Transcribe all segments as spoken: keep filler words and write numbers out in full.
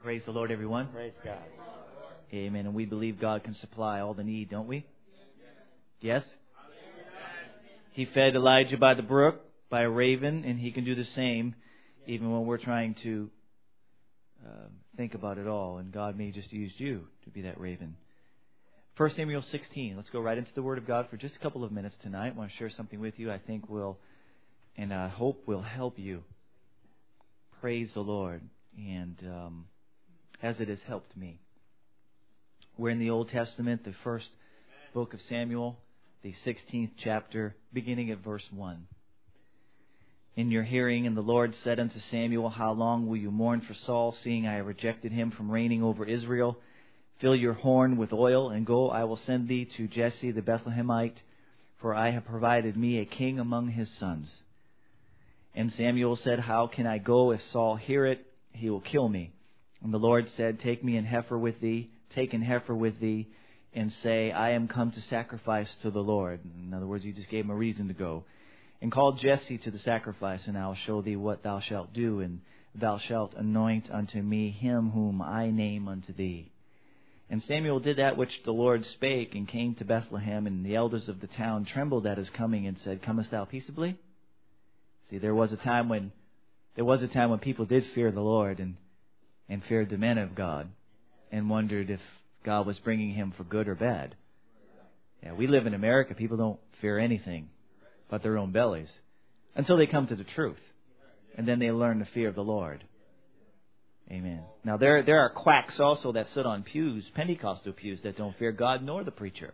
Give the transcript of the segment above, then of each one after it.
Praise the Lord, everyone. Praise God. Amen. And we believe God can supply all the need, don't we? Yes? He fed Elijah by the brook, by a raven, and He can do the same even when we're trying to uh, think about it all. And God may just use you to be that raven. First Samuel sixteen. Let's go right into the Word of God for just a couple of minutes tonight. I want to share something with you I think will, and I hope will help you. Praise the Lord. And um, as it has helped me. We're in the Old Testament, the first book of Samuel, the sixteenth chapter, beginning at verse one. In your hearing, and the Lord said unto Samuel, How long will you mourn for Saul, seeing I have rejected him from reigning over Israel? Fill your horn with oil, and go, I will send thee to Jesse the Bethlehemite, for I have provided me a king among his sons. And Samuel said, How can I go? If Saul hear it, he will kill me. And the Lord said, Take me an heifer with thee, take an heifer with thee, and say, I am come to sacrifice to the Lord. In other words, he just gave him a reason to go. And call Jesse to the sacrifice, and I will show thee what thou shalt do, and thou shalt anoint unto me him whom I name unto thee. And Samuel did that which the Lord spake, and came to Bethlehem, and the elders of the town trembled at his coming, and said, Comest thou peaceably? See, there was a time when there was a time when people did fear the Lord, and and feared the men of God, and wondered if God was bringing him for good or bad. Yeah, we live in America. People don't fear anything but their own bellies until they come to the truth, and then they learn the fear of the Lord. Amen. Now, there there are quacks also that sit on pews, Pentecostal pews, that don't fear God nor the preacher.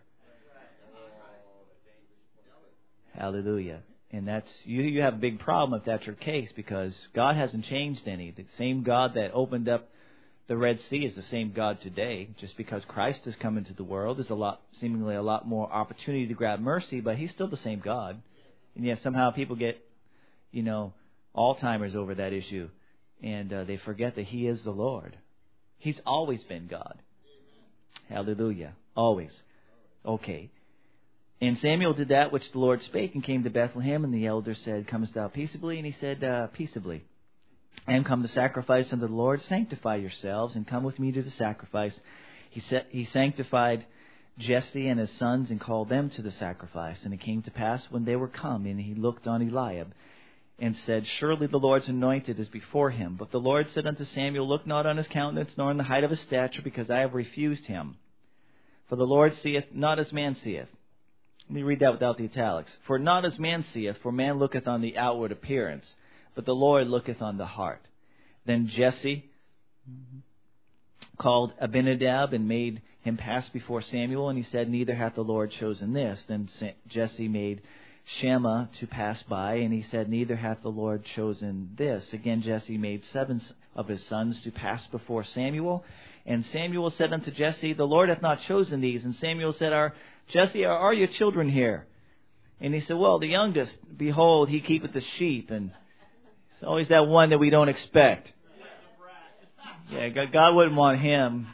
Hallelujah. And that's you. You have a big problem if that's your case, because God hasn't changed any. The same God that opened up the Red Sea is the same God today. Just because Christ has come into the world, there's a lot, seemingly a lot more opportunity to grab mercy, but He's still the same God. And yet somehow people get, you know, Alzheimer's over that issue, and uh, they forget that He is the Lord. He's always been God. Hallelujah. Always. Okay. And Samuel did that which the Lord spake, and came to Bethlehem, and the elders said, Comest thou peaceably? And he said, uh, Peaceably. And come to sacrifice unto the Lord, sanctify yourselves, and come with me to the sacrifice. He set, he sanctified Jesse and his sons, and called them to the sacrifice. And it came to pass, when they were come, and he looked on Eliab, and said, Surely the Lord's anointed is before him. But the Lord said unto Samuel, Look not on his countenance, nor on the height of his stature, because I have refused him. For the Lord seeth not as man seeth. Let me read that without the italics. For not as man seeth, for man looketh on the outward appearance, but the Lord looketh on the heart. Then Jesse called Abinadab, and made him pass before Samuel, and he said, Neither hath the Lord chosen this. Then Jesse made Shammah to pass by, and he said, Neither hath the Lord chosen this. Again Jesse made seven of his sons to pass before Samuel. And Samuel said unto Jesse, The Lord hath not chosen these. And Samuel said, Are Jesse, are, are your children here? And he said, Well, the youngest, behold, he keepeth the sheep. And it's always that one that we don't expect. Yeah, God, God wouldn't want him.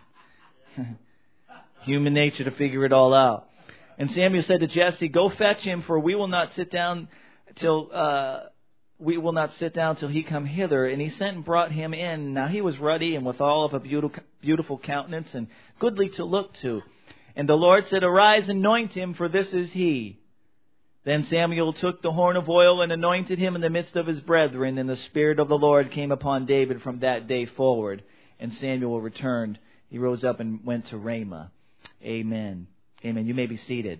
Human nature to figure it all out. And Samuel said to Jesse, Go fetch him, for we will not sit down till uh, we will not sit down till he come hither. And he sent and brought him in. Now he was ruddy, and withal of a beautiful, beautiful countenance, and goodly to look to. And the Lord said, Arise, anoint him, for this is he. Then Samuel took the horn of oil and anointed him in the midst of his brethren. And the Spirit of the Lord came upon David from that day forward. And Samuel returned. He rose up and went to Ramah. Amen. Amen. You may be seated.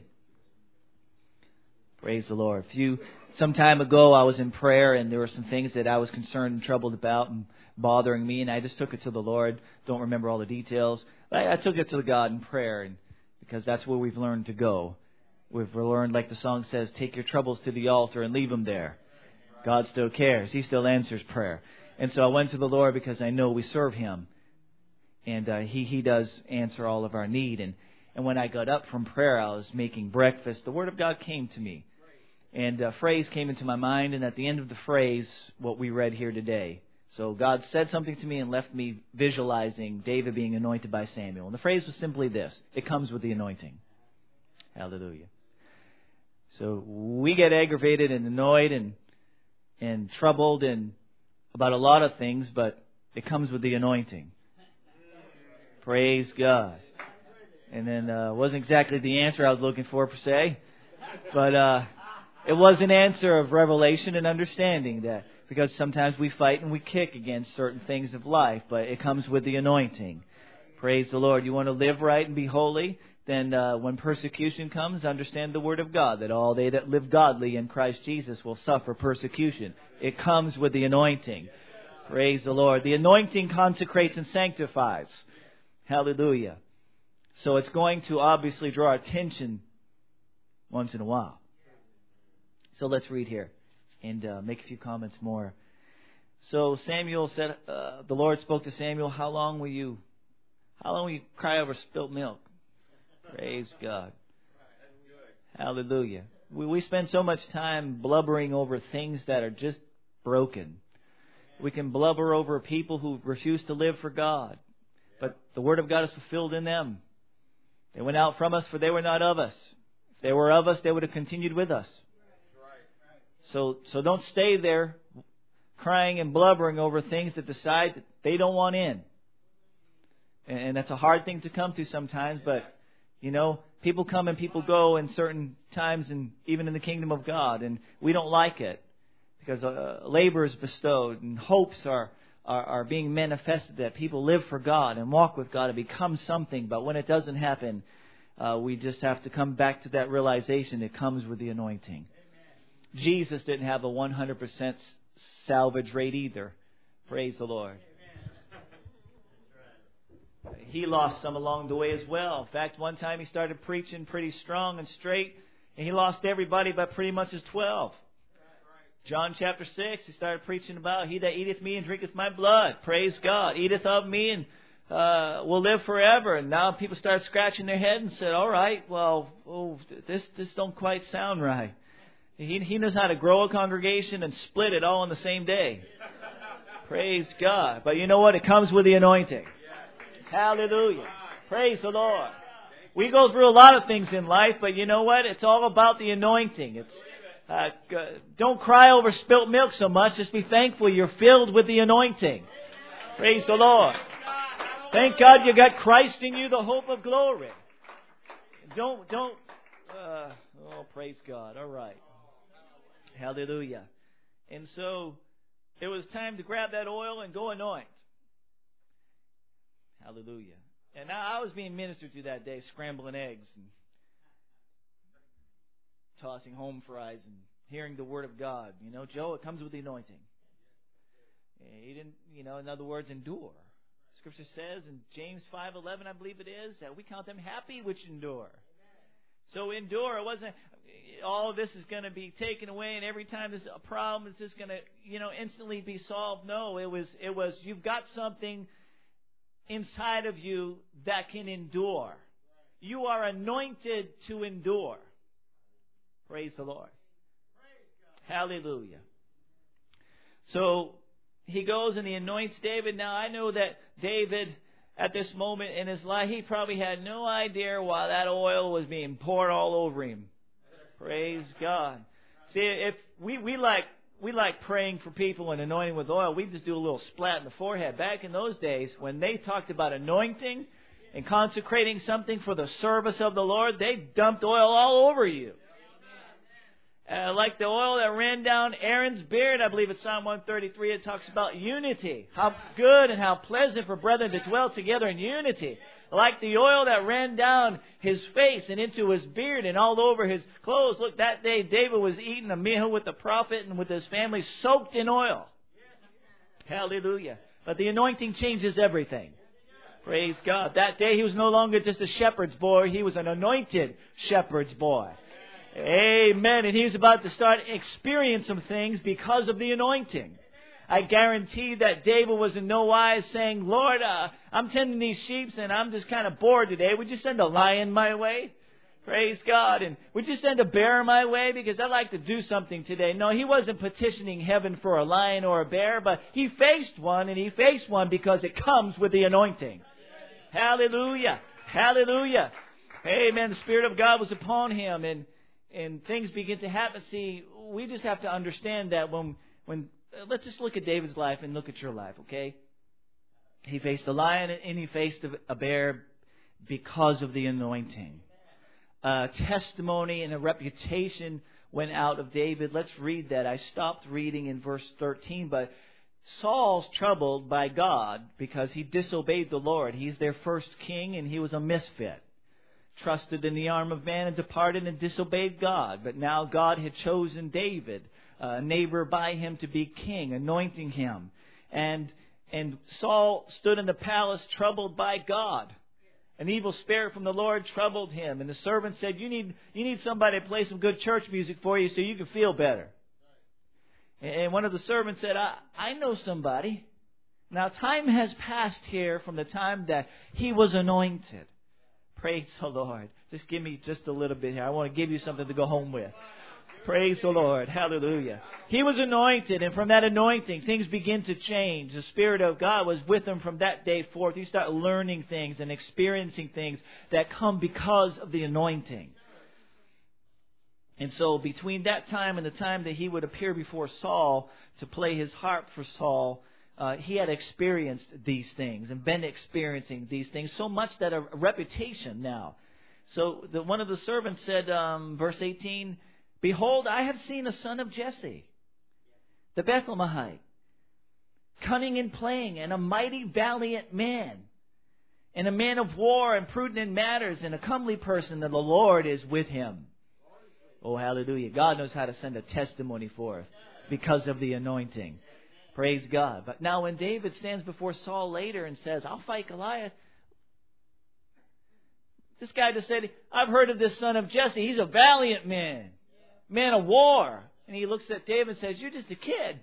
Praise the Lord. A few, some time ago, I was in prayer, and there were some things that I was concerned and troubled about and bothering me. And I just took it to the Lord. Don't remember all the details. But I, I took it to God in prayer, and because that's where we've learned to go. We've learned, like the song says, take your troubles to the altar and leave them there. God still cares. He still answers prayer. And so I went to the Lord because I know we serve Him. And uh, He He does answer all of our need. And, and when I got up from prayer, I was making breakfast. The Word of God came to me. And a phrase came into my mind. And at the end of the phrase, what we read here today. So God said something to me and left me visualizing David being anointed by Samuel. And the phrase was simply this: it comes with the anointing. Hallelujah. So we get aggravated and annoyed and and troubled and about a lot of things, but it comes with the anointing. Praise God. And then uh wasn't exactly the answer I was looking for per se, but uh it was an answer of revelation and understanding, that because sometimes we fight and we kick against certain things of life, but it comes with the anointing. Praise the Lord. You want to live right and be holy? Then uh, when persecution comes, understand the Word of God, that all they that live godly in Christ Jesus will suffer persecution. It comes with the anointing. Praise the Lord. The anointing consecrates and sanctifies. Hallelujah. So it's going to obviously draw attention once in a while. So let's read here and uh, make a few comments more. So Samuel said, uh, the Lord spoke to Samuel, how long will you, how long will you cry over spilt milk? Praise God. Hallelujah. We, we spend so much time blubbering over things that are just broken. We can blubber over people who refuse to live for God. But the Word of God is fulfilled in them. They went out from us, for they were not of us. If they were of us, they would have continued with us. So, so don't stay there crying and blubbering over things that decide that they don't want in. And, and that's a hard thing to come to sometimes, but you know, people come and people go in certain times, and even in the kingdom of God, and we don't like it because uh, labor is bestowed and hopes are, are are being manifested that people live for God and walk with God and become something. But when it doesn't happen, uh, we just have to come back to that realization. It comes with the anointing. Amen. Jesus didn't have a one hundred percent salvage rate either. Praise the Lord. He lost some along the way as well. In fact, one time he started preaching pretty strong and straight, and he lost everybody but pretty much his twelve. John chapter six, he started preaching about, he that eateth me and drinketh my blood, praise God, eateth of me and uh, will live forever. And now people started scratching their head and said, all right, well, oh, this this don't quite sound right. He, he knows how to grow a congregation and split it all in the same day. Praise God. But you know what? It comes with the anointing. Hallelujah. Praise the Lord. We go through a lot of things in life, but you know what? It's all about the anointing. It's uh, don't cry over spilt milk so much. Just be thankful you're filled with the anointing. Praise the Lord. Thank God you got Christ in you, the hope of glory. Don't, don't, uh, oh, praise God. All right. Hallelujah. And so it was time to grab that oil and go anoint. Hallelujah. And I was being ministered to that day, scrambling eggs and tossing home fries and hearing the Word of God. You know, Joe, it comes with the anointing. He didn't, you know, in other words, endure. Scripture says in James five eleven, I believe it is, that we count them happy which endure. So endure. It wasn't all of this is going to be taken away, and every time there's a problem, it's just going to, you know, instantly be solved. No, it was, it was, you've got something inside of you that can endure. You are anointed to endure. Praise the Lord. Hallelujah. So he goes and he anoints David. Now I know that David, at this moment in his life, he probably had no idea why that oil was being poured all over him. Praise God. See, if we, we like We like praying for people and anointing with oil. We just do a little splat in the forehead. Back in those days, when they talked about anointing and consecrating something for the service of the Lord, they dumped oil all over you. Uh, like the oil that ran down Aaron's beard, I believe it's Psalm one thirty-three, it talks about unity. How good and how pleasant for brethren to dwell together in unity. Like the oil that ran down his face and into his beard and all over his clothes. Look, that day David was eating a meal with the prophet and with his family soaked in oil. Hallelujah. But the anointing changes everything. Praise God. That day he was no longer just a shepherd's boy. He was an anointed shepherd's boy. Amen. And he's about to start experiencing some things because of the anointing. I guarantee that David was in no wise saying, Lord, uh, I'm tending these sheep and I'm just kind of bored today. Would you send a lion my way? Praise God. And would you send a bear my way? Because I'd like to do something today. No, he wasn't petitioning heaven for a lion or a bear, but he faced one, and he faced one because it comes with the anointing. Hallelujah. Hallelujah. Amen. The Spirit of God was upon him, and, and things begin to happen. See, we just have to understand that when, when, let's just look at David's life and look at your life, okay? He faced a lion and he faced a bear because of the anointing. A testimony and a reputation went out of David. Let's read that. I stopped reading in verse thirteen, but Saul's troubled by God because he disobeyed the Lord. He's their first king and he was a misfit. Trusted in the arm of man and departed and disobeyed God. But now God had chosen David, a neighbor by him, to be king, anointing him. And, and Saul stood in the palace troubled by God. An evil spirit from the Lord troubled him. And the servant said, you need, you need somebody to play some good church music for you so you can feel better. And one of the servants said, I, I know somebody. Now time has passed here from the time that he was anointed. Praise the Lord. Just give me just a little bit here. I want to give you something to go home with. Praise the Lord. Hallelujah. He was anointed, and from that anointing, things begin to change. The Spirit of God was with him from that day forth. He started learning things and experiencing things that come because of the anointing. And so between that time and the time that he would appear before Saul to play his harp for Saul, Uh, he had experienced these things and been experiencing these things so much that a, a reputation now. So the, one of the servants said, um, verse eighteen, behold, I have seen a son of Jesse, the Bethlehemite, cunning in playing and a mighty valiant man, and a man of war and prudent in matters and a comely person, and the Lord is with him. Oh, hallelujah. God knows how to send a testimony forth because of the anointing. Praise God. But now when David stands before Saul later and says, I'll fight Goliath. This guy just said, I've heard of this son of Jesse. He's a valiant man. Man of war. And he looks at David and says, you're just a kid.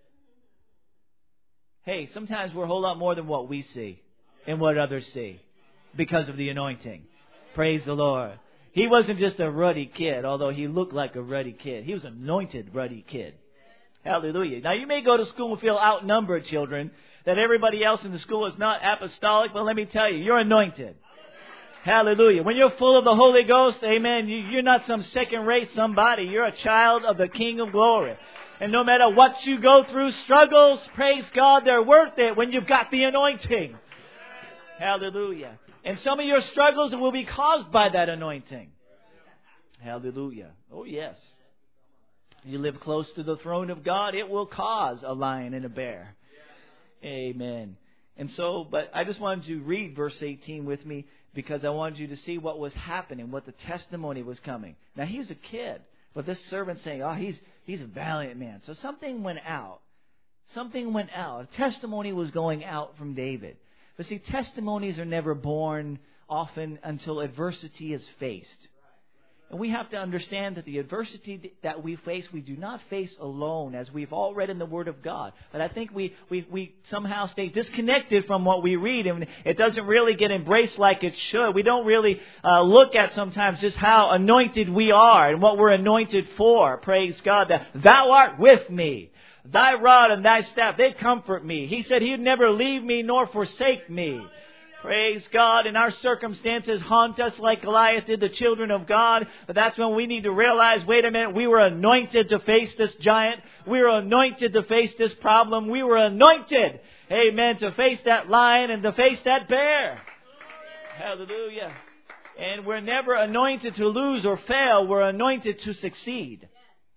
Hey, sometimes we're a whole lot more than what we see and what others see because of the anointing. Praise the Lord. He wasn't just a ruddy kid, although he looked like a ruddy kid. He was an anointed ruddy kid. Hallelujah. Now, you may go to school and feel outnumbered, children, that everybody else in the school is not apostolic, but let me tell you, you're anointed. Hallelujah. When you're full of the Holy Ghost, amen, you're not some second-rate somebody. You're a child of the King of Glory. And no matter what you go through, struggles, praise God, they're worth it when you've got the anointing. Hallelujah. And some of your struggles will be caused by that anointing. Hallelujah. Oh, yes. You live close to the throne of God, it will cause a lion and a bear. Amen. And so, but I just wanted you to read verse eighteen with me because I wanted you to see what was happening, what the testimony was coming. Now, he's a kid, but this servant's saying, oh, he's he's a valiant man. So something went out. Something went out. A testimony was going out from David. But see, testimonies are never born often until adversity is faced. And we have to understand that the adversity that we face, we do not face alone, as we've all read in the Word of God. But I think we, we, we somehow stay disconnected from what we read, and it doesn't really get embraced like it should. We don't really uh, look at sometimes just how anointed we are and what we're anointed for. Praise God, that Thou art with me. Thy rod and Thy staff, they comfort me. He said He'd never leave me nor forsake me. Praise God. And our circumstances haunt us like Goliath did the children of God. But that's when we need to realize, wait a minute, we were anointed to face this giant. We were anointed to face this problem. We were anointed, amen, to face that lion and to face that bear. Hallelujah. And we're never anointed to lose or fail. We're anointed to succeed.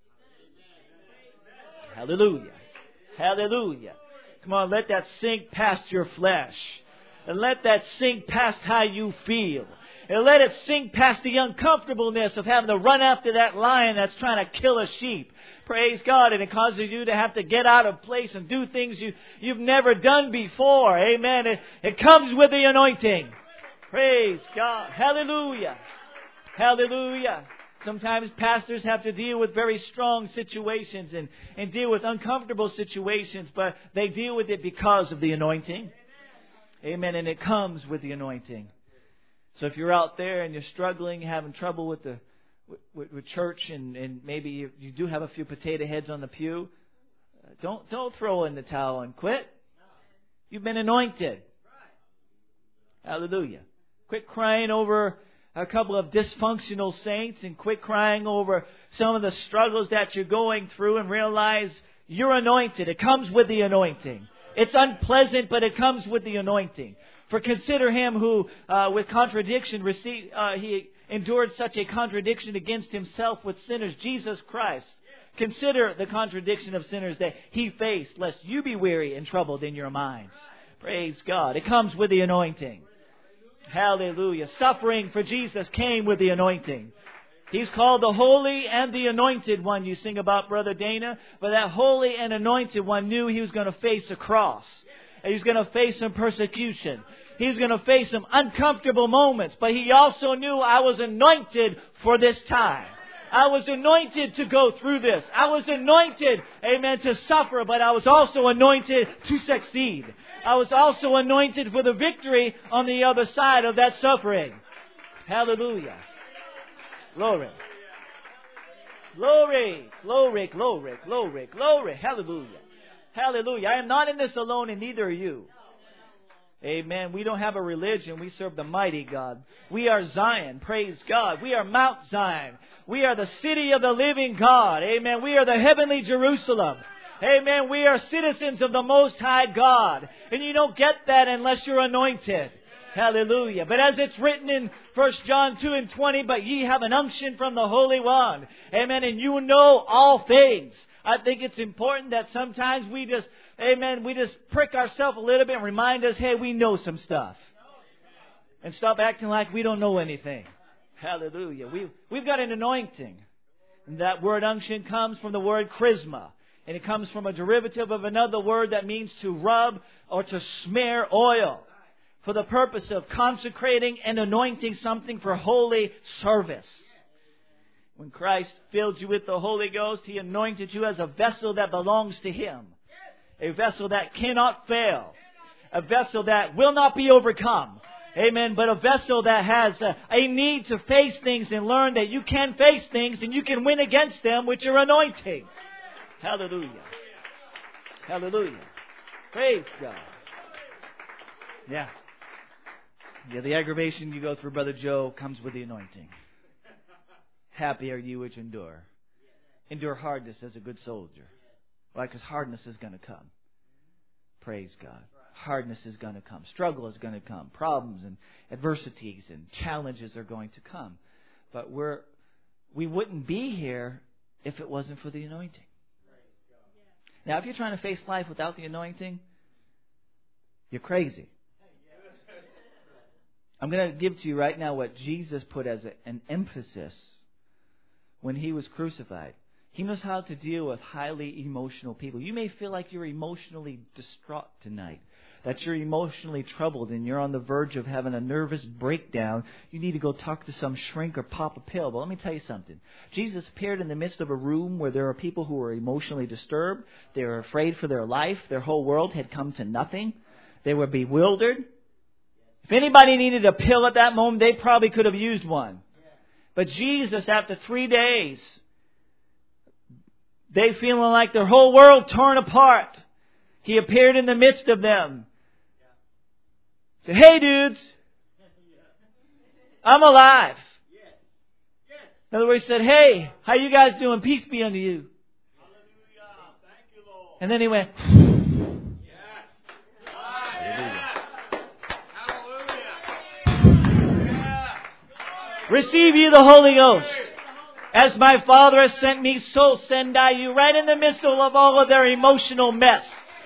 Hallelujah. Hallelujah. Come on, let that sink past your flesh. And let that sink past how you feel. And let it sink past the uncomfortableness of having to run after that lion that's trying to kill a sheep. Praise God. And it causes you to have to get out of place and do things you, you've never done before. Amen. It, it comes with the anointing. Praise God. Hallelujah. Hallelujah. Sometimes pastors have to deal with very strong situations and, and deal with uncomfortable situations, but they deal with it because of the anointing. Amen. And it comes with the anointing. So if you're out there and you're struggling, having trouble with the with, with church, and, and maybe you, you do have a few potato heads on the pew, uh, don't don't throw in the towel and quit. You've been anointed. Hallelujah. Quit crying over a couple of dysfunctional saints and quit crying over some of the struggles that you're going through, and realize you're anointed. It comes with the anointing. It's unpleasant, but it comes with the anointing. For consider him who, uh, with contradiction, received, uh, he endured such a contradiction against himself with sinners, Jesus Christ. Consider the contradiction of sinners that he faced, lest you be weary and troubled in your minds. Praise God. It comes with the anointing. Hallelujah. Suffering for Jesus came with the anointing. He's called the Holy and the Anointed One. You sing about Brother Dana. But that Holy and Anointed One knew he was going to face a cross. And he was going to face some persecution. He was going to face some uncomfortable moments. But he also knew I was anointed for this time. I was anointed to go through this. I was anointed, amen, to suffer. But I was also anointed to succeed. I was also anointed for the victory on the other side of that suffering. Hallelujah. Glory. Glory. Glory. Glory. Glory. Glory. Hallelujah. Hallelujah. I am not in this alone, and neither are you. Amen. We don't have a religion. We serve the mighty God. We are Zion. Praise God. We are Mount Zion. We are the city of the living God. Amen. We are the heavenly Jerusalem. Amen. We are citizens of the Most High God. And you don't get that unless you're anointed. Hallelujah. But as it's written in First John two and twenty, but ye have an unction from the Holy One. Amen. And you know all things. I think it's important that sometimes we just, amen, we just prick ourselves a little bit and remind us, hey, we know some stuff. And stop acting like we don't know anything. Hallelujah. We've, we've got an anointing. And that word unction comes from the word charisma. And it comes from a derivative of another word that means to rub or to smear oil. For the purpose of consecrating and anointing something for holy service. When Christ filled you with the Holy Ghost, He anointed you as a vessel that belongs to Him. A vessel that cannot fail. A vessel that will not be overcome. Amen. But a vessel that has a, a need to face things and learn that you can face things and you can win against them with your anointing. Hallelujah. Hallelujah. Praise God. Yeah. Yeah, the aggravation you go through, Brother Joe, comes with the anointing. Happy are you which endure. Endure hardness as a good soldier. Why? Because hardness is going to come. Praise God. Hardness is going to come. Struggle is going to come. Problems and adversities and challenges are going to come. But we're, we wouldn't be here if it wasn't for the anointing. Now, if you're trying to face life without the anointing, you're crazy. I'm going to give to you right now what Jesus put as a, an emphasis when He was crucified. He knows how to deal with highly emotional people. You may feel like you're emotionally distraught tonight, that you're emotionally troubled and you're on the verge of having a nervous breakdown. You need to go talk to some shrink or pop a pill. But let me tell you something. Jesus appeared in the midst of a room where there are people who were emotionally disturbed. They were afraid for their life. Their whole world had come to nothing. They were bewildered. If anybody needed a pill at that moment, they probably could have used one. But Jesus, after three days, they feeling like their whole world torn apart, He appeared in the midst of them. Said, hey dudes, I'm alive. In other words, He said, hey, how you guys doing? Peace be unto you. And then He went, receive ye the Holy Ghost. As my Father has sent me, so send I you. Right in the midst of all of their emotional mess.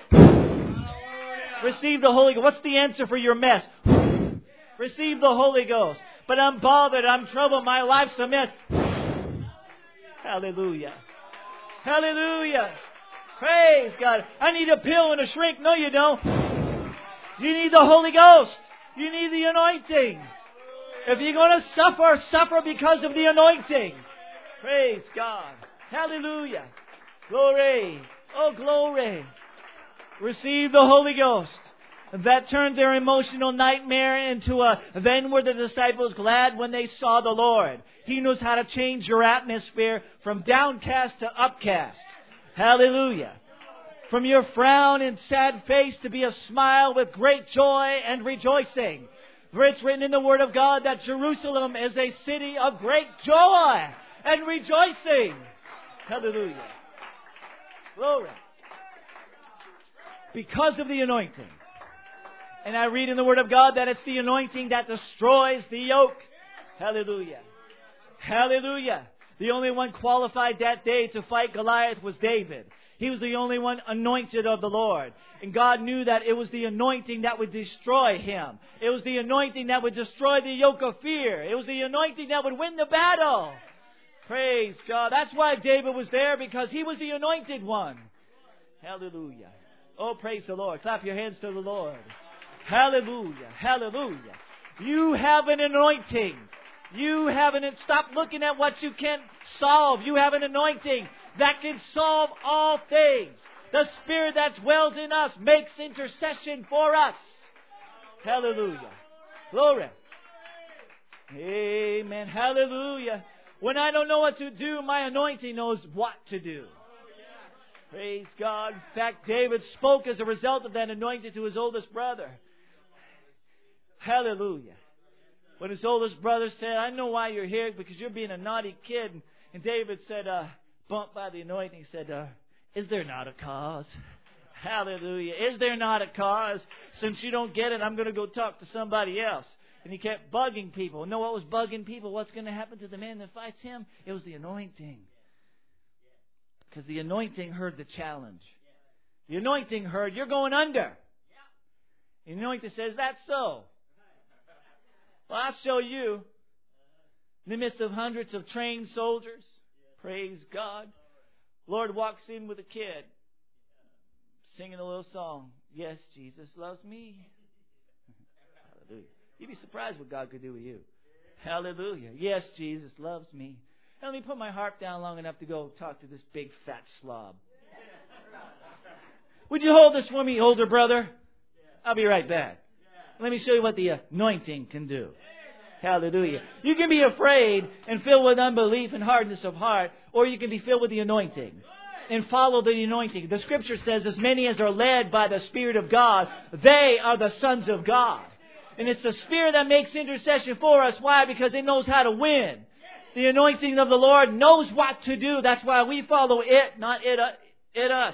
Receive the Holy Ghost. What's the answer for your mess? Receive the Holy Ghost. But I'm bothered. I'm troubled. My life's a mess. Hallelujah. Hallelujah. Praise God. I need a pill and a shrink. No, you don't. You need the Holy Ghost. You need the anointing. If you're going to suffer, suffer because of the anointing. Praise God. Hallelujah. Glory. Oh, glory. Receive the Holy Ghost. That turned their emotional nightmare into a, then were the disciples glad when they saw the Lord. He knows how to change your atmosphere from downcast to upcast. Hallelujah. From your frown and sad face to be a smile with great joy and rejoicing. For it's written in the Word of God that Jerusalem is a city of great joy and rejoicing. Hallelujah. Glory. Because of the anointing. And I read in the Word of God that it's the anointing that destroys the yoke. Hallelujah. Hallelujah. The only one qualified that day to fight Goliath was David. He was the only one anointed of the Lord. And God knew that it was the anointing that would destroy him. It was the anointing that would destroy the yoke of fear. It was the anointing that would win the battle. Praise God. That's why David was there, because he was the anointed one. Hallelujah. Oh, praise the Lord. Clap your hands to the Lord. Hallelujah. Hallelujah. You have an anointing. You have an... Stop looking at what you can't solve. You have an anointing that can solve all things. The Spirit that dwells in us makes intercession for us. Hallelujah. Glory. Amen. Hallelujah. When I don't know what to do, my anointing knows what to do. Praise God. In fact, David spoke as a result of that anointing to his oldest brother. Hallelujah. When his oldest brother said, I know why you're here, because you're being a naughty kid. And David said, uh, bumped by the anointing, said, uh, is there not a cause? Hallelujah. Is there not a cause? Since you don't get it, I'm going to go talk to somebody else. And he kept bugging people. Know what was bugging people? What's going to happen to the man that fights him? It was the anointing. Because the anointing heard the challenge. The anointing heard, you're going under. The anointing says, that's so. Well, I'll show you. In the midst of hundreds of trained soldiers, praise God, Lord walks in with a kid singing a little song. Yes, Jesus loves me. Hallelujah. You'd be surprised what God could do with you. Hallelujah. Yes, Jesus loves me. Let me put my harp down long enough to go talk to this big fat slob. Would you hold this for me, older brother? I'll be right back. Let me show you what the anointing can do. Hallelujah. You can be afraid and filled with unbelief and hardness of heart, or you can be filled with the anointing and follow the anointing. The Scripture says, as many as are led by the Spirit of God, they are the sons of God. And it's the Spirit that makes intercession for us. Why? Because it knows how to win. The anointing of the Lord knows what to do. That's why we follow it, not it, uh, it us.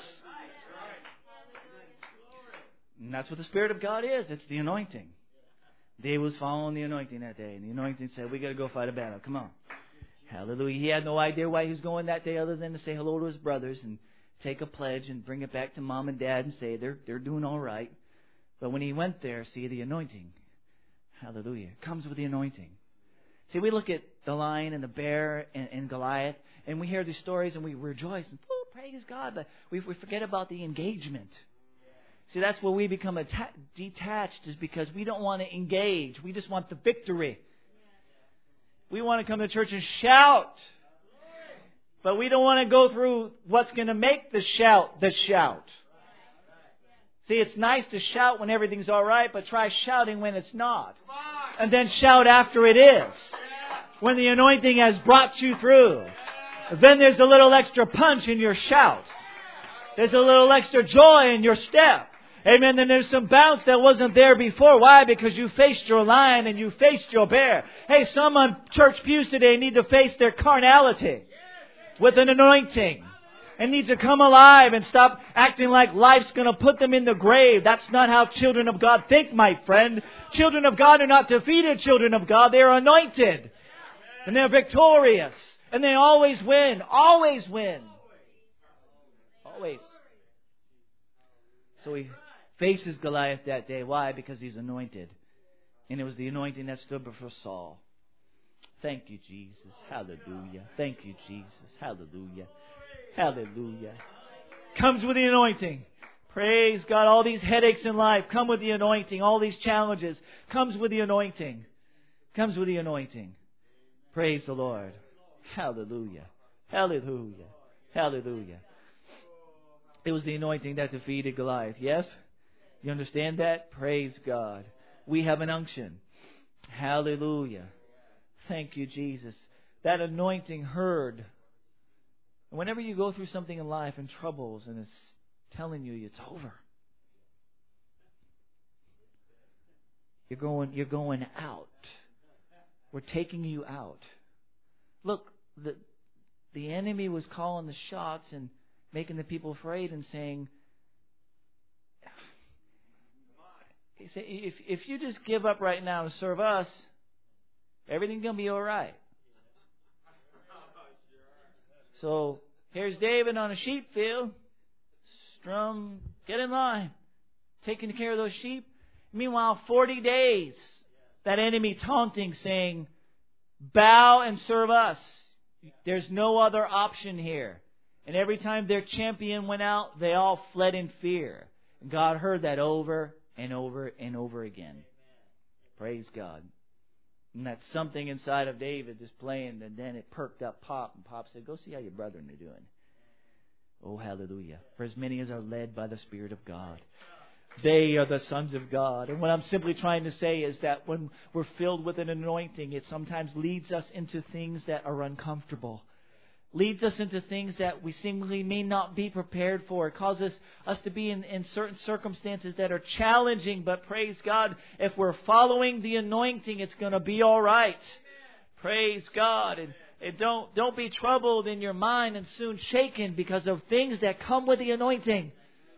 And that's what the Spirit of God is. It's the anointing. David was following the anointing that day. And the anointing said, we got to go fight a battle. Come on. Hallelujah. He had no idea why he was going that day other than to say hello to his brothers and take a pledge and bring it back to mom and dad and say they're, they're doing all right. But when he went there, see, the anointing, hallelujah, comes with the anointing. See, we look at the lion and the bear and, and Goliath, and we hear these stories and we rejoice and, oh, praise God, but we, we forget about the engagement. See, that's where we become atta- detached, is because we don't want to engage. We just want the victory. We want to come to church and shout. But we don't want to go through what's going to make the shout the shout. See, it's nice to shout when everything's all right, but try shouting when it's not. And then shout after it is. When the anointing has brought you through. Then there's a little extra punch in your shout. There's a little extra joy in your step. Amen. Then there's some bounce that wasn't there before. Why? Because you faced your lion and you faced your bear. Hey, some on church pews today need to face their carnality with an anointing. And need to come alive and stop acting like life's going to put them in the grave. That's not how children of God think, my friend. Children of God are not defeated children of God. They are anointed. And they're victorious. And they always win. Always win. Always. So he faces Goliath that day. Why? Because he's anointed. And it was the anointing that stood before Saul. Thank you, Jesus. Hallelujah. Thank you, Jesus. Hallelujah. Hallelujah. Comes with the anointing. Praise God. All these headaches in life come with the anointing. All these challenges comes with the anointing. Comes with the anointing. Praise the Lord. Hallelujah. Hallelujah. Hallelujah. It was the anointing that defeated Goliath. Yes? You understand that? Praise God. We have an unction. Hallelujah. Thank you, Jesus. That anointing heard. And whenever you go through something in life and troubles and it's telling you it's over, you're going, you're going out. We're taking you out. Look, the the enemy was calling the shots and making the people afraid and saying, He said, if, if you just give up right now and serve us, everything's going to be all right. So here's David on a sheep field. Strum, get in line. Taking care of those sheep. Meanwhile, forty days, that enemy taunting, saying, bow and serve us. There's no other option here. And every time their champion went out, they all fled in fear. And God heard that over and over and over again. Praise God. And that's something inside of David just playing, and then it perked up Pop, and Pop said, go see how your brethren are doing. Oh, hallelujah. For as many as are led by the Spirit of God, they are the sons of God. And what I'm simply trying to say is that when we're filled with an anointing, it sometimes leads us into things that are uncomfortable. Leads us into things that we seemingly may not be prepared for. It causes us to be in, in certain circumstances that are challenging. But praise God, if we're following the anointing, it's going to be all right. Praise God. And, and don't, don't be troubled in your mind and soon shaken because of things that come with the anointing.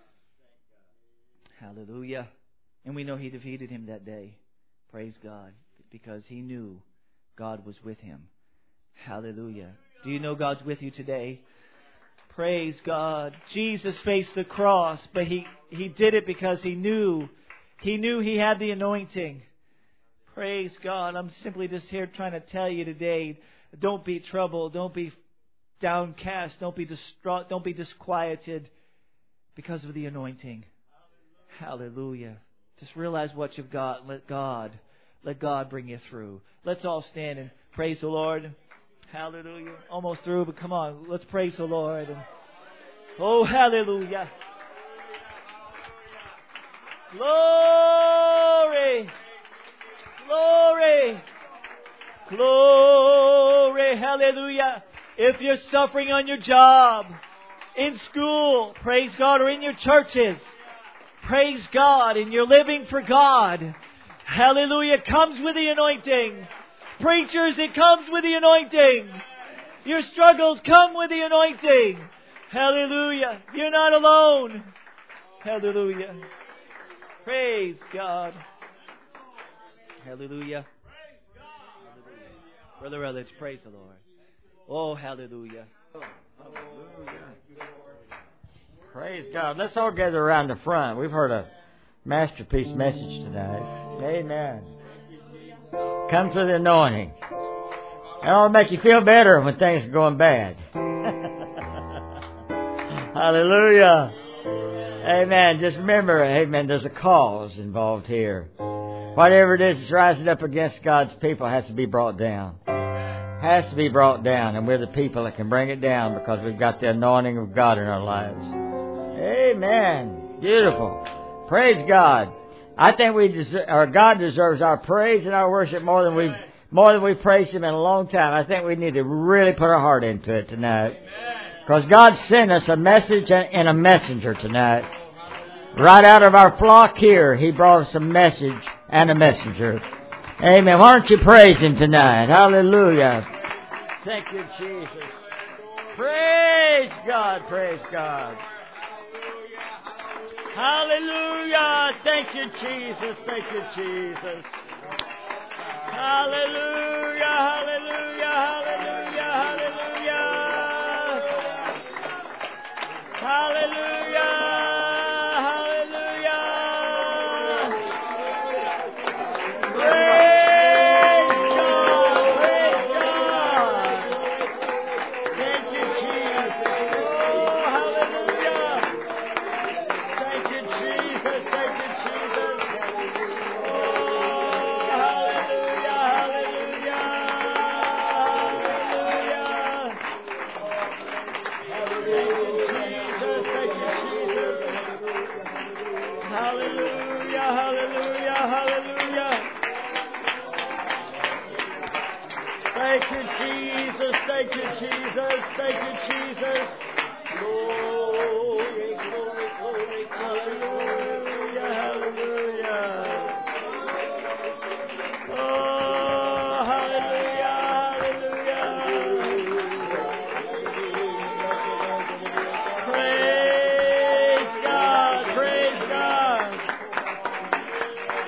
Hallelujah. And we know he defeated him that day. Praise God. Because he knew God was with him. Hallelujah. Do you know God's with you today? Praise God. Jesus faced the cross, but he, he did it because he knew. He knew he had the anointing. Praise God. I'm simply just here trying to tell you today, don't be troubled. Don't be downcast. Don't be distraught. Don't be disquieted because of the anointing. Hallelujah. Just realize what you've got. Let God, let God bring you through. Let's all stand and praise the Lord. Hallelujah. Almost through, but come on. Let's praise the Lord. And, oh, hallelujah. Glory. Glory. Glory. Hallelujah. If you're suffering on your job, in school, praise God, or in your churches, praise God, and you're living for God. Hallelujah. It comes with the anointing. Preachers, it comes with the anointing. Your struggles come with the anointing. Hallelujah. You're not alone. Hallelujah. Praise God. Hallelujah. Brother Ellis, praise the Lord. Oh, hallelujah. Praise God. Let's all gather around the front. We've heard a masterpiece message tonight. Amen. Come to the anointing. That ought to make you feel better when things are going bad. Hallelujah. Amen. Just remember, amen, there's a cause involved here. Whatever it is that's rising up against God's people has to be brought down. Has to be brought down. And we're the people that can bring it down because we've got the anointing of God in our lives. Amen. Beautiful. Praise God. I think we deserve, or God deserves our praise and our worship more than we've more than we've praised Him in a long time. I think we need to really put our heart into it tonight, because God sent us a message and a messenger tonight. Right out of our flock here, He brought us a message and a messenger. Amen. Why don't you praise Him tonight? Hallelujah. Thank you, Jesus. Praise God. Praise God. Hallelujah. Thank you, Jesus. Thank you, Jesus. Hallelujah. Hallelujah. Hallelujah. Hallelujah. Hallelujah. Thank you, Jesus. Thank you, Jesus. Thank you, Jesus. Glory, glory, glory. Hallelujah, hallelujah. Oh, hallelujah, hallelujah. Praise God, praise God.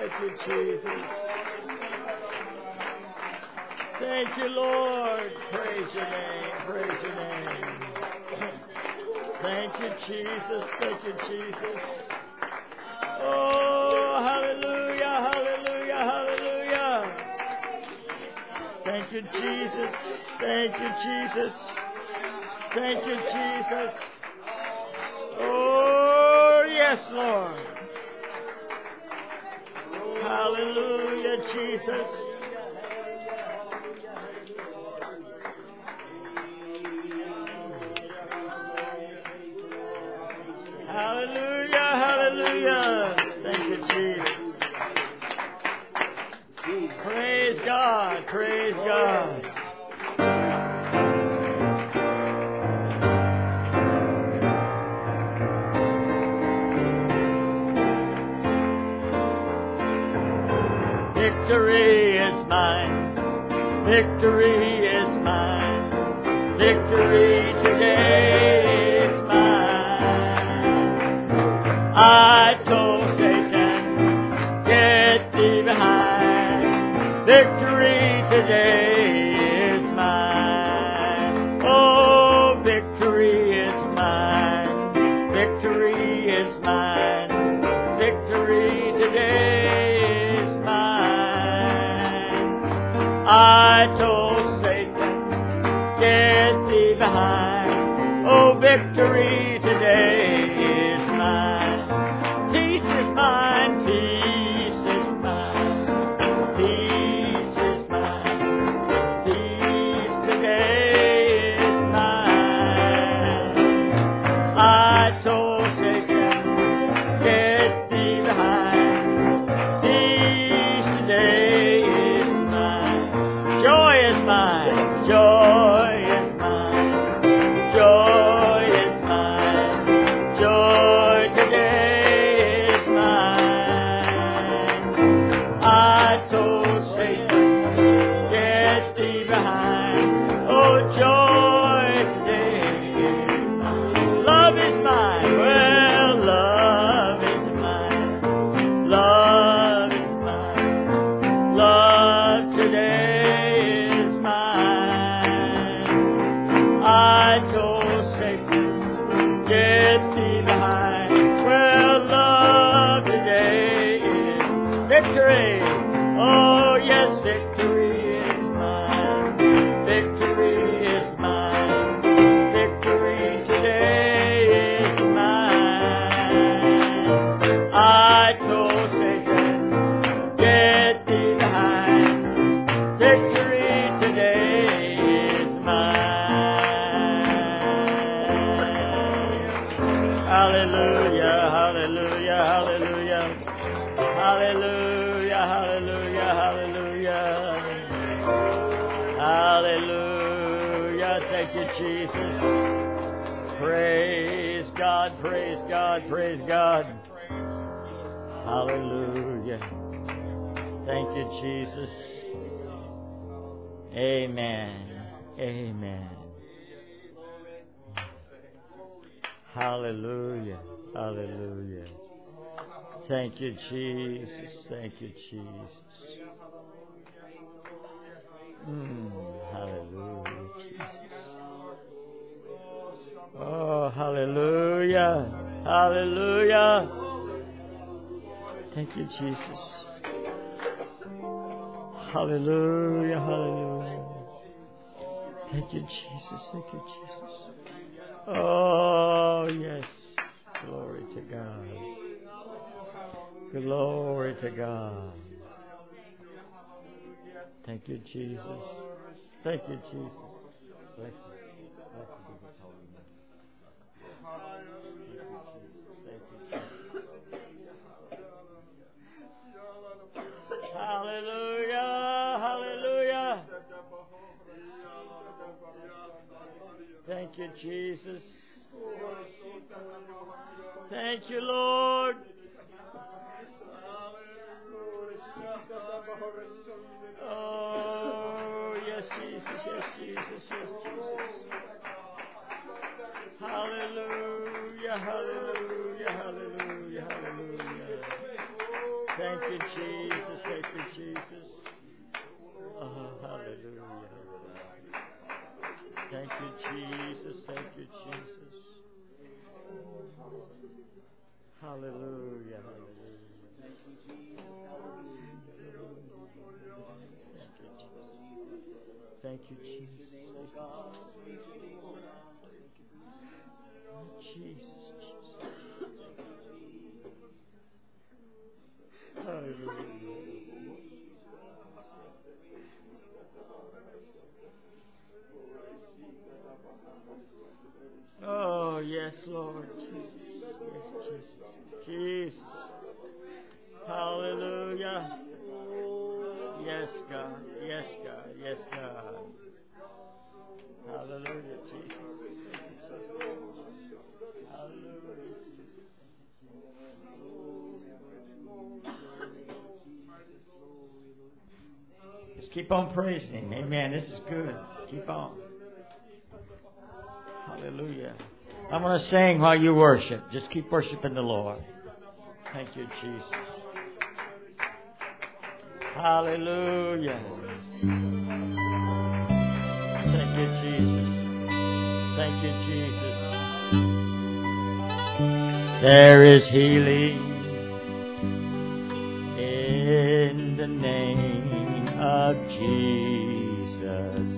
Thank you, Jesus. Thank you, Lord. Praise your name. Praise your name. Thank you, Jesus. Thank you, Jesus. Oh, hallelujah, hallelujah, hallelujah. Thank you, Jesus. Thank you, Jesus. Thank you, Jesus. Oh, yes, Lord. Hallelujah, Jesus. Hallelujah, hallelujah. Thank you, Jesus. Praise God, praise God. Victory is mine. Victory is mine. Victory today is mine. I told Satan, get thee behind. Victory today is mine. Oh, victory is mine. Victory is mine. Victory today is mine. I told Satan, get thee behind. Oh, victory today is mine. Peace is mine. Peace is mine. Peace is mine. Peace today is mine. I told Satan, get thee behind. Peace today is mine. Joy is mine. Joy is mine. Joy is mine. Joy today is mine. I told Satan, get thee behind. Oh, joy today is mine. Love is mine. Well, love is mine. Love is mine. Love today is mine. I told Satan, get thee behind. Well, love today is victory. Oh, yes, victory is mine. Victory is mine. Victory today is mine. I told Satan, get thee behind. Victory today is mine. Hallelujah, hallelujah, hallelujah. Hallelujah, hallelujah, hallelujah. Hallelujah. Thank you, Jesus. Praise God, praise God, praise God. Hallelujah. Thank you, Jesus. Amen. Amen. Hallelujah. Hallelujah. Thank you, Jesus. Thank you, Jesus. Mm, hallelujah, Jesus. Oh, hallelujah. Hallelujah. Thank you, Jesus. Hallelujah. Hallelujah. Thank you, Jesus. Thank you, Jesus. Oh, yes. Glory to God. Glory to God. Thank you, Jesus. Thank you, Jesus. Bless you. Bless you, Jesus. Holy name. Thank you, Jesus. Hallelujah. Hallelujah. Thank you, Jesus. Thank you, Lord. Oh, yes, Jesus, yes, Jesus, yes, Jesus. Hallelujah, hallelujah, hallelujah, hallelujah. Thank you, Jesus. Thank you, Jesus. Oh, hallelujah. Thank you, Jesus. Thank you, Jesus. Hallelujah. Hallelujah. Thank you, Jesus. Thank you, Jesus. Jesus. Hallelujah. Oh, yes, Lord. Jesus. Yes, Jesus. Jesus. Hallelujah. Yes, God. Yes, God. Yes, God. Hallelujah, Jesus. Hallelujah. Just keep on praising Him. Amen. This is good. Keep on. Hallelujah. I'm going to sing while you worship. Just keep worshiping the Lord. Thank you, Jesus. Hallelujah. Thank you, Jesus. Thank you, Jesus. There is healing in the name of Jesus.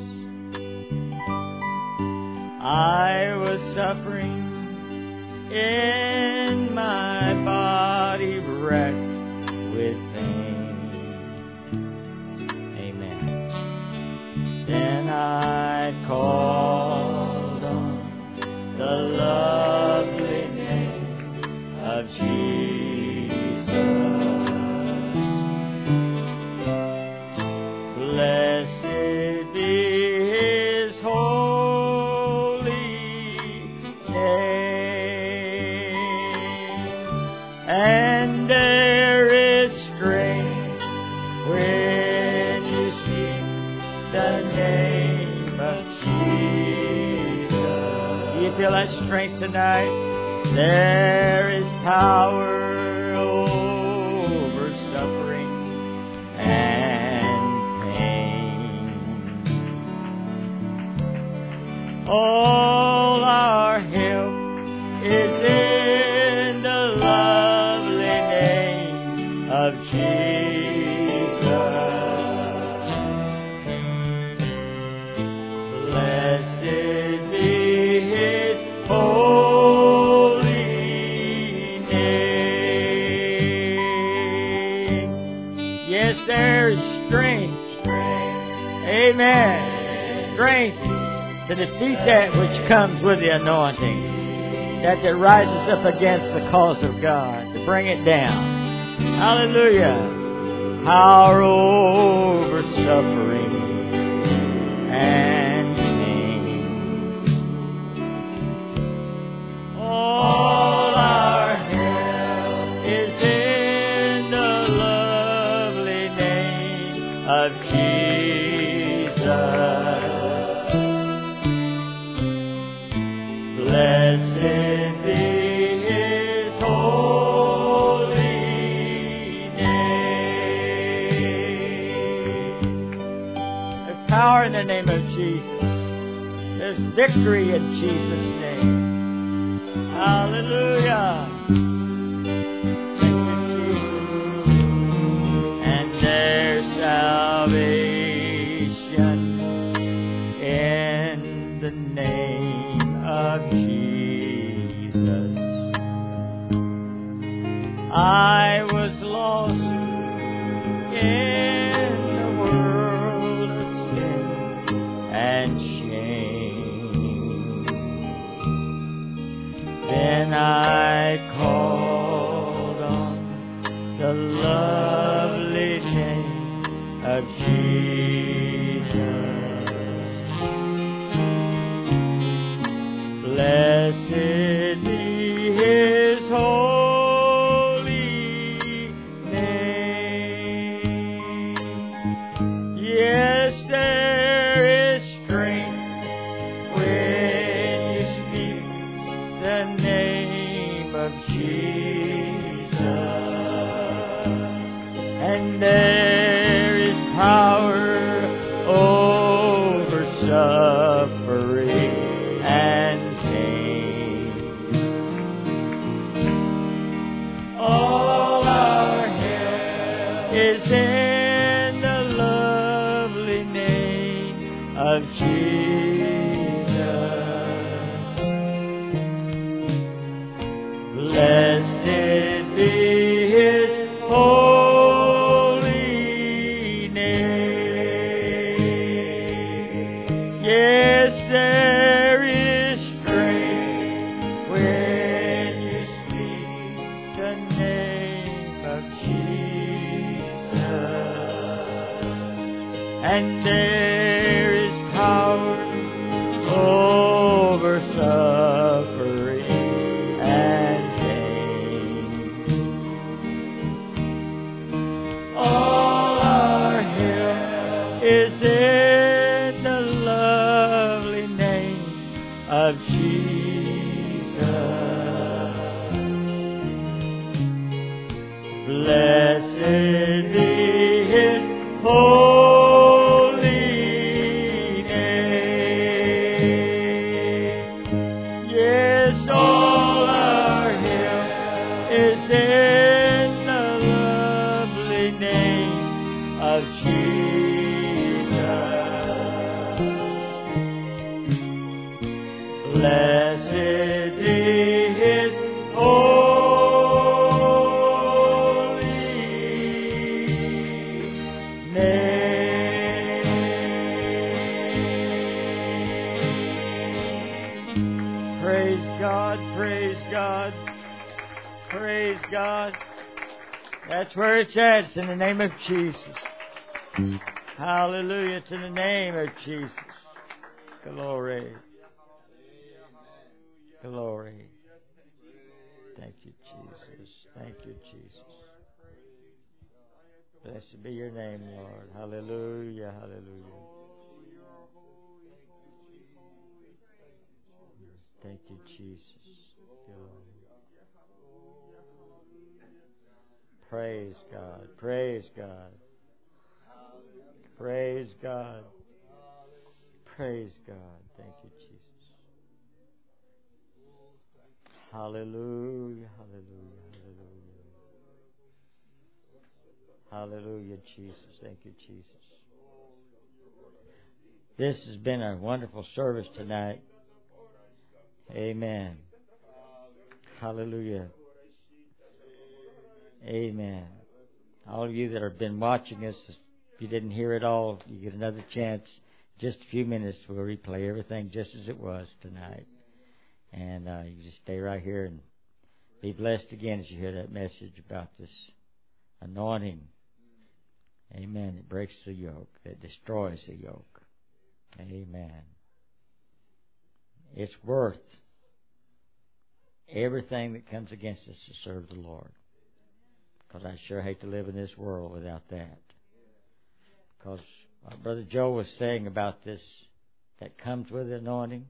I was suffering in my body, wrecked with pain. Amen. Then I called on the lovely name of Jesus. Blessed be His holy name, and there is strength when you speak the name of Jesus. Do you feel that strength tonight? There is power over suffering and pain. All our help is in the lovely name of Jesus. Blessed be His holy name. Yes, there's strength. Amen. Strength to defeat that which comes with the anointing, that that rises up against the cause of God, to bring it down. Hallelujah. Power over suffering and pain. All our help is in the lovely name of Jesus. Blessed be His holy name. There's power in the name of Jesus. There's victory in Jesus' name. Hallelujah. Thank you, Jesus. And there's salvation in the name of Jesus. I was lost in the world of sin and shame. Then I called on the lovely name of Jesus. Blessed be His holy name. Yes, there is strength Blessed be His holy name. Yes, there is strength when you speak the name of Jesus. And there is power over suffering and pain. All our help is in the lovely name of Jesus. Blessed be His holy name. Yes, all our help is in the lovely name of Jesus. Blessed be His holy name. Praise God, praise God, praise God. That's where it's at. It's in the name of Jesus. Hallelujah. It's in the name of Jesus. Glory. Glory. Thank you, Jesus. Thank you, Jesus. Blessed be your name, Lord. Hallelujah. Hallelujah. Thank you, Jesus. Praise God. Praise God. Praise God. Praise God. Thank you, Jesus. Hallelujah. Hallelujah. Hallelujah. Hallelujah, Jesus. Thank you, Jesus. This has been a wonderful service tonight. Amen. Hallelujah. Amen. All of you that have been watching us, if you didn't hear it all, you get another chance. Just a few minutes, we'll replay everything just as it was tonight. And uh, you just stay right here and be blessed again as you hear that message about this anointing. Amen. It breaks the yoke. It destroys the yoke. Amen. It's worth everything that comes against us to serve the Lord. Because I sure hate to live in this world without that. Because what Brother Joe was saying about this, that comes with the anointing.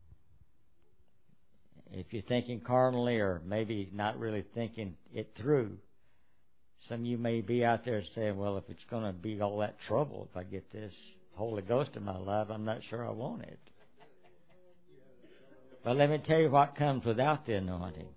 If you're thinking carnally or maybe not really thinking it through, some of you may be out there saying, well, if it's going to be all that trouble if I get this Holy Ghost in my life, I'm not sure I want it. But let me tell you what comes without the anointing.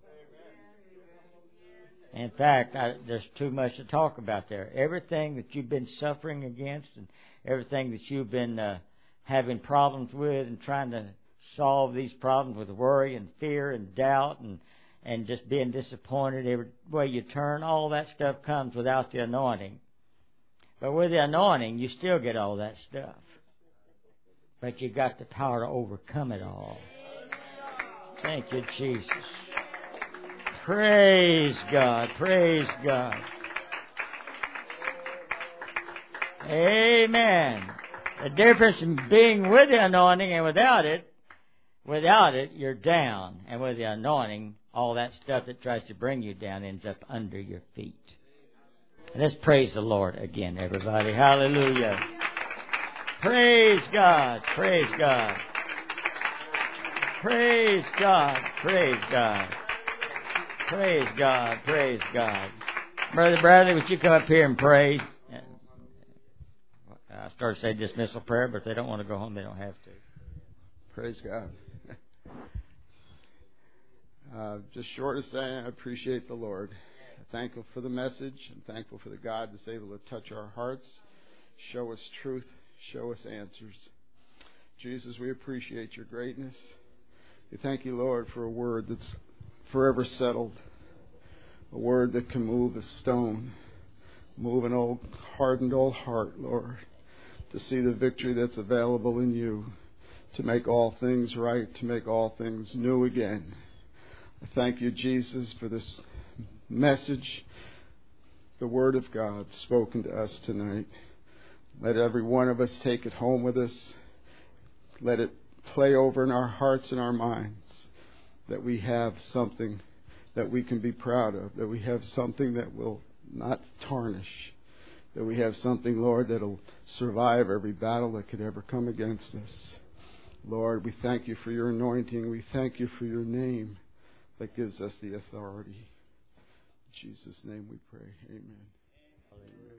In fact, I, there's too much to talk about there. Everything that you've been suffering against and everything that you've been uh, having problems with and trying to solve these problems with worry and fear and doubt and, and just being disappointed every way you turn, all that stuff comes without the anointing. But with the anointing, you still get all that stuff. But you got the power to overcome it all. Thank you, Jesus. Praise God. Praise God. Amen. The difference in being with the anointing and without it, without it, you're down. And with the anointing, all that stuff that tries to bring you down ends up under your feet. And let's praise the Lord again, everybody. Hallelujah. Praise God. Praise God. Praise God. Praise God. Praise God. Praise God. Brother Bradley, would you come up here and pray? I started to say dismissal prayer, but if they don't want to go home, they don't have to. Praise God. Uh, just short of saying, I appreciate the Lord. Thankful for the message. I'm thankful for the God that's able to touch our hearts, show us truth, show us answers. Jesus, we appreciate your greatness. We thank you, Lord, for a word that's forever settled, a word that can move a stone, move an old hardened old heart, Lord, to see the victory that's available in you, to make all things right, to make all things new again. I thank you, Jesus, for this message, the Word of God spoken to us tonight. Let every one of us take it home with us. Let it play over in our hearts and our minds, that we have something that we can be proud of, that we have something that will not tarnish, that we have something, Lord, that will survive every battle that could ever come against us. Lord, we thank you for your anointing. We thank you for your name that gives us the authority. In Jesus' name we pray. Amen. Amen.